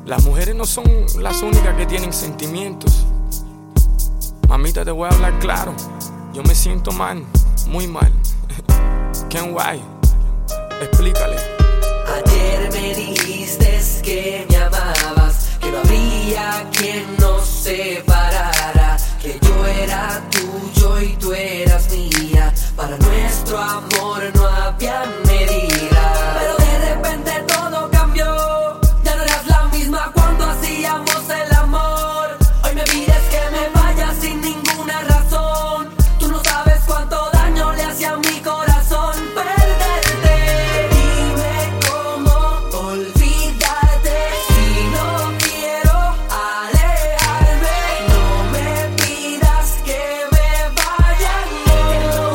Las mujeres no son las únicas que tienen sentimientos. Mamita, te voy a hablar claro. Yo me siento mal, muy mal. Ken White, explícale. Ayer me dijiste que me amabas, que no habría quien nos separara, que yo era tuyo y tú eras mía. Para nuestro amor no había medida. Pero de repente todo cambió. Ya no eras la misma cuando hacíamos el amor. Hoy me pides que me vaya sin ninguna razón. Tú no sabes cuánto daño le hacía a mi corazón perderte. Dime cómo olvidarte si no quiero alejarme. No me pidas que me vaya, no.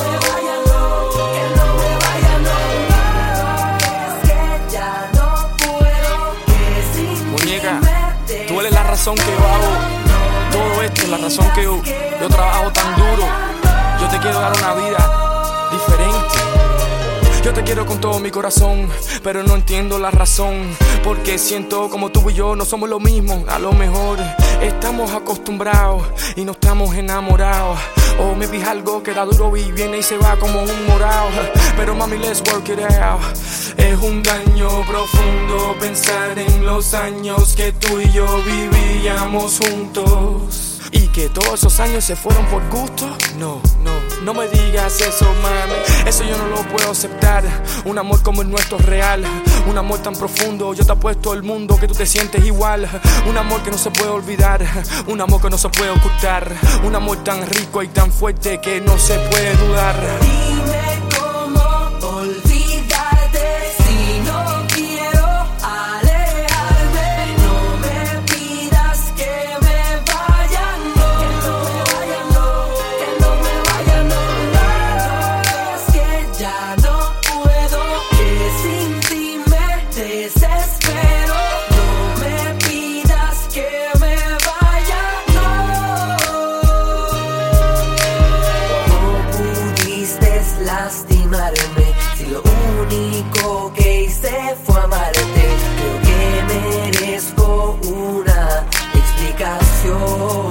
Que no me vaya, no. Es que ya no puedo, que sin Muñeca, ti me tú eres la razón que yo hago todo esto, la razón que yo trabajo tan duro. Yo te quiero dar una vida diferente. Yo te quiero con todo mi corazón, pero no entiendo la razón. Porque siento como tú y yo no somos lo mismo. A lo mejor estamos acostumbrados y no estamos enamorados. O me vi algo que da duro y viene y se va como un morado. Pero mami, let's work it out. Es un daño profundo pensar en los años que tú y yo vivíamos juntos. Y que todos esos años se fueron por gusto. No me digas eso, mami. Eso yo no lo puedo aceptar. Un amor como el nuestro es real. Un amor tan profundo, yo te apuesto al mundo que tú te sientes igual. Un amor que no se puede olvidar. Un amor que no se puede ocultar. Un amor tan rico y tan fuerte que no se puede dudar. Dime cómo olvidarte si no quiero alejarme. No me pidas que me vaya, no. Que no me vaya, no. Es que ya no puedo, que sin ti me desespero. No me pidas que me vaya, no. No pudiste lastimarme si lo único que hice fue amarte. Creo que merezco una explicación.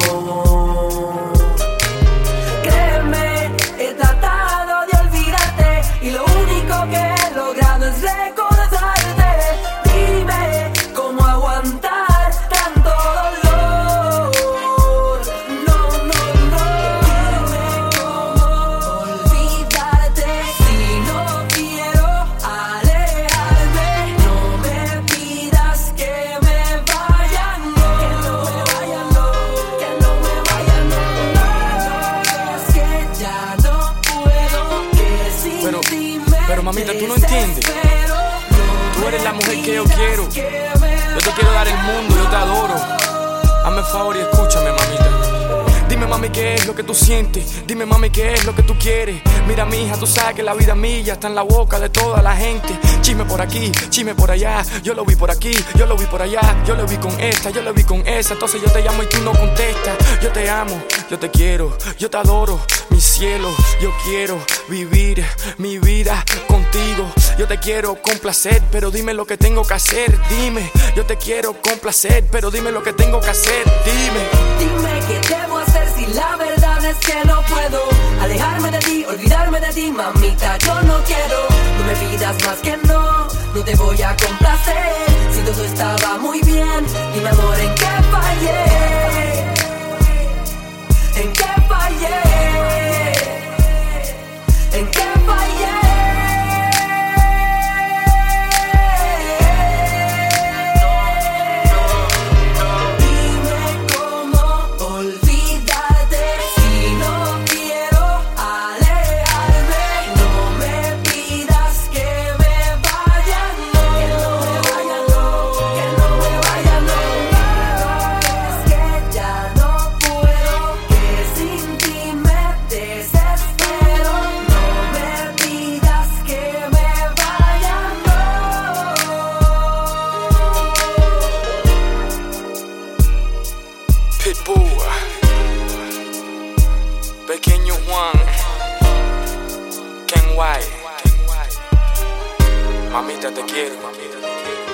Créeme, he tratado de olvidarte y lo único que he logrado es recordarte. Dime cómo aguantar tanto dolor. No. Dime cómo olvidarte si no quiero alejarme. No me pidas que me vaya, no. Que no me vaya, no. Es que ya no puedo, que sin ti me Pero mamita, tú no entiendes. desespero. Tú eres la mujer que yo quiero. Yo te quiero dar el mundo, yo te adoro. Hazme el favor y escúchame, mamita. Dime, mami, qué es lo que tú sientes. Dime, mami, qué es lo que tú quieres. Mira, mi hija, tú sabes que la vida mía está en la boca de toda la gente. Chisme por aquí, chisme por allá. Yo lo vi por aquí, yo lo vi por allá. Yo lo vi con esta, yo lo vi con esa. Entonces yo te llamo y tú no contestas. Yo te amo, yo te quiero, yo te adoro, mi cielo. Yo quiero vivir mi vida contigo. Yo te quiero complacer, pero dime lo que tengo que hacer. Dime, yo te quiero complacer, pero dime lo que tengo que hacer. Dime qué debo hacer si la verdad es que no puedo alejarme de ti, olvidarme de ti, mamita, yo no quiero. No me pidas más que no te voy a complacer. Si todo estaba muy bien, dime amor, ¿en qué fallé? ¿En qué fallé? ¿En qué fallé? Dime cómo olvidarte si no quiero alejarme. No me pidas que me vaya, no. Que no me vaya, no. Es que ya no puedo, que sin ti me desespero. No me pidas que me vaya, no. Pitbull, Pequeño Juan, Ken White. Mamita, te quiero.